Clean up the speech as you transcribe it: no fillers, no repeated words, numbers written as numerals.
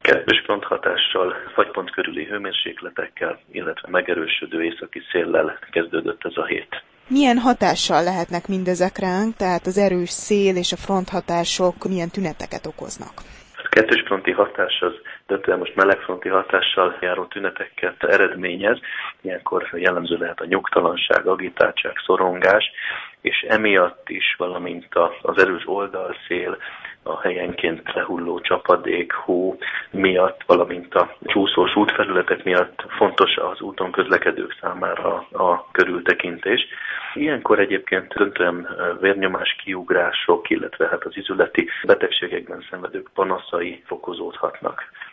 Kettős fronthatással, fagypont körüli hőmérsékletekkel, illetve megerősödő északi széllel kezdődött ez a hét. Milyen hatással lehetnek mindezek ránk, tehát az erős szél és a fronthatások milyen tüneteket okoznak? A kettős fronti hatás az döntően most melegfronti hatással járó tüneteket eredményez. Ilyenkor jellemző lehet a nyugtalanság, agitáltság, szorongás, és emiatt is, valamint az erős oldalszél, a helyenként lehulló csapadék, hó miatt, valamint a csúszós útfelületek miatt fontos az úton közlekedők számára a körültekintés. Ilyenkor egyébként döntően vérnyomás kiugrások, illetve az izületi betegségekben szenvedők panaszai fokozódhatnak.